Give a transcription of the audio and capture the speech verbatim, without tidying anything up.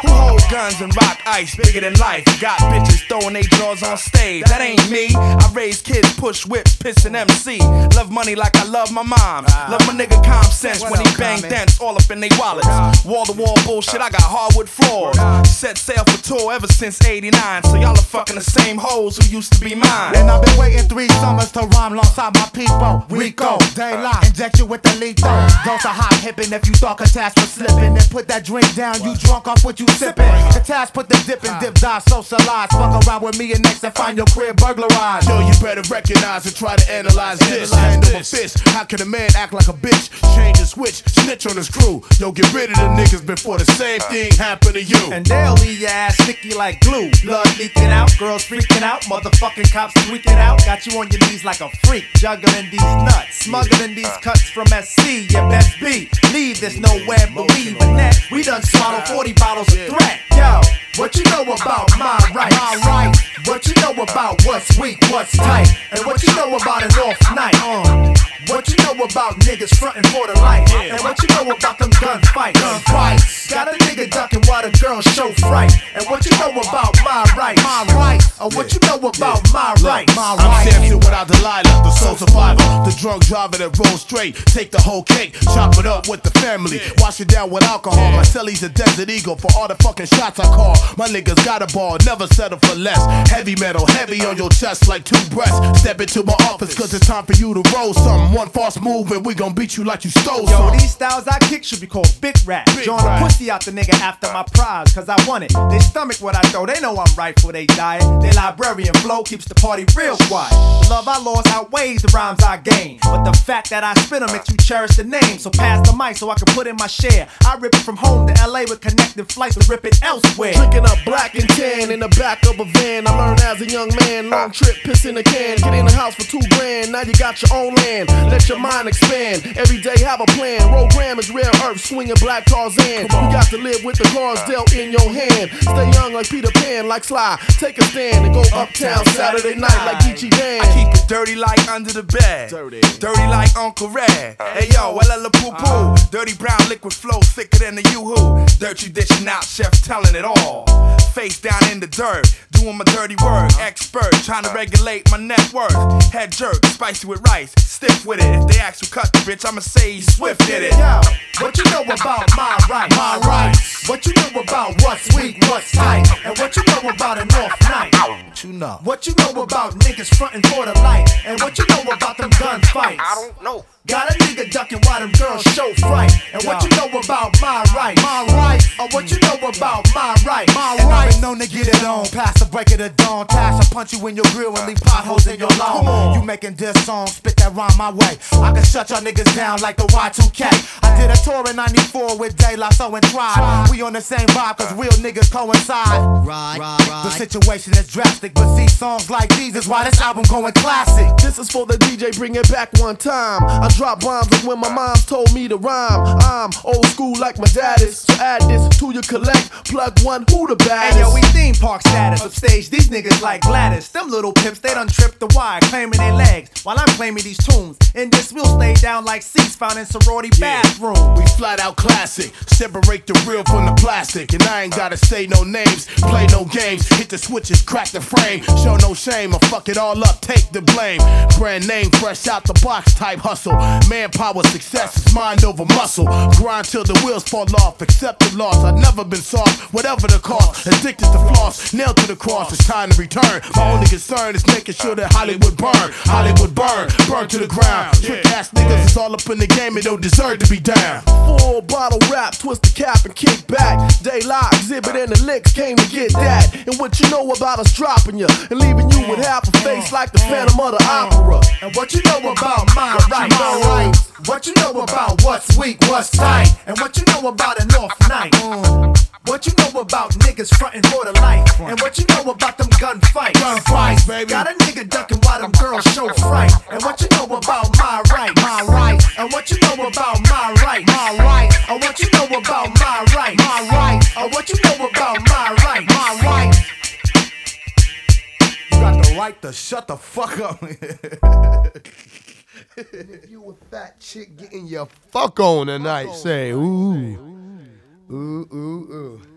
Who hold guns and rock ice bigger than life? Got bitches throwing they drawers on stage. That ain't me. I raise kids, push whips, piss and M C. Love money like I love my mom. Love my nigga common sense when he bang dents all up in they wallets. Wall to wall bullshit, I got hardwood floors. Set sail for tour ever since eighty-nine. So y'all are fucking the same hoes who used to be mine. And I've been waiting three summers to rhyme alongside my people. Rico, daylight, inject you with the lethal. Dose of hot hippin' if you thought Katash was slipping. Then put that drink down, you drunk off what you sippin'. Katash put the dip and dip, die, socialize. Fuck around with me and next and find your crib burglarized. Yo, you better recognize and try to analyze this. Hand over fist, how can a man act like a bitch? Change and switch, snitch on his crew. Yo, get rid of the niggas before the same thing happen to you. And they'll leave your ass sticky like glue. Blood leaking out, girls freaking out, motherfucking cops tweaking out. Got you on your knees like a freak, juggling these nuts, smuggling these cuts from S C. You best be, leave this nowhere but we. But that, we done swallowed forty bottles of threat. Yo, what you know about my rights? My rights. What you know about what's weak, what's tight, and what you know about an off night. Uh, what you know about niggas frontin' for the light, and what you know about them gunfights. Gunfights. Got a nigga ducking while the girls show fright, and what you know about my rights. My rights. Or what you know about my rights. My I'm rights. Samson without Delilah, the soul survivor, the drunk driver that rolls straight. Take the whole cake, chop it up with the family, wash it down with alcohol. My celly's a desert eagle for all the fucking shots I call. My niggas got a ball, never settle for less. Heavy metal, heavy on your chest like two breasts. Step into my office cause it's time for you to roll something. One false move and we gon' beat you like you stole Yo, something. these styles I kick should be called big rap. Drawing the pussy out the nigga after my prize, cause I want it. They stomach what I throw, they know I'm right for they diet. They librarian flow keeps the party real quiet. The love I lost outweighs the rhymes I gain, but the fact that I spit them makes you cherish the name. So pass the mic so I can put in my share. I rip it from home to L A with connected flights to rip it elsewhere. Drinking up black and tan in the back of a van. I learned as a young man, long trip, piss in a can. Get in the house for two grand, now you got your own land. Let your mind expand, every day have a plan. Program is rare earth, swinging black Tarzan. You got to live with the cards dealt in your hand. Stay young like Peter Pan, like Sly. Take a stand and go uptown Saturday night like Geechee Dan. I keep it dirty like under the bed. Dirty, dirty like Uncle Red. Hey yo, well la poo poo. Dirty brown liquid flow thicker than the yoo-hoo. Dirty dishing out, chef telling it all. Face down in the dirt, doing my dirty work. Expert, trying to regulate my net worth. Head jerk, spicy with rice, stiff with it. If they ask who cut the bitch, I'ma say he Swift did it. Yo, what you know about my rights? My rights. What you know about what's weak, what's tight, and what you know about an off night? What you know? What you know about niggas frontin' for the light, and what you know about them gunfights? I don't know. Got a nigga ducking while them girls show fright, and what you know about my rights? My rights. Or what you know about my rights? My right, been known to get it on. Past the break of the dawn. Tash, I punch you in your grill and leave potholes in your lawn. You making this song, spit that rhyme my way. I can shut y'all niggas down like the Y two K. I did a tour in ninety-four with De La Soul and Tribe. We on the same vibe cause real niggas coincide. Right, right, right. The situation is drastic, but see, songs like these is why this album going classic. This is for the D J, bring it back one time. I drop rhymes like when my mom's told me to rhyme. I'm old school like my dad is. So add this to your collect. Plug one, who the baddest? Hey yo, we theme park status. Upstage, these niggas like Gladys. Them little pimps, they done tripped the wire, claiming their legs, while I'm claiming these tunes. In this, we'll stay down like seats found in sorority Yeah. bathroom. We flat out classic. Separate the real from the plastic. And I ain't gotta say no names, play no games. Hit the switches, crack the frame. Show no shame, or fuck it all up, take the blame. Brand name, fresh out the box type hustle. Manpower, success is mind over muscle. Grind till the wheels fall off, accept the loss. I've never been soft, whatever the cost. Addicted to floss, nailed to the cross, it's time to return. My only concern is making sure that Hollywood burn. Hollywood burn, burn to the ground. Trick ass niggas is all up in the game, they don't deserve to be down. Full bottle rap, twist the cap and kick back. Daylight, exhibit and the licks came to get that. And what you know about us dropping you and leaving you with half a face like the Phantom of the Opera. And what you know about my rights? My rights. What you know about what's weak, what's tight, and what you know about an off night? What you know about niggas frontin' for the light, and what you know about them gunfights? Gunfights, baby. Got a nigga ducking while them girls show fright, and what you know about my rights? My rights. And what you know about my rights? My rights. And what you know about my rights? My rights. And what you know about my rights? My rights. You got the right to shut the fuck up. If you a fat chick getting your fuck on tonight, say ooh, ooh, ooh, ooh.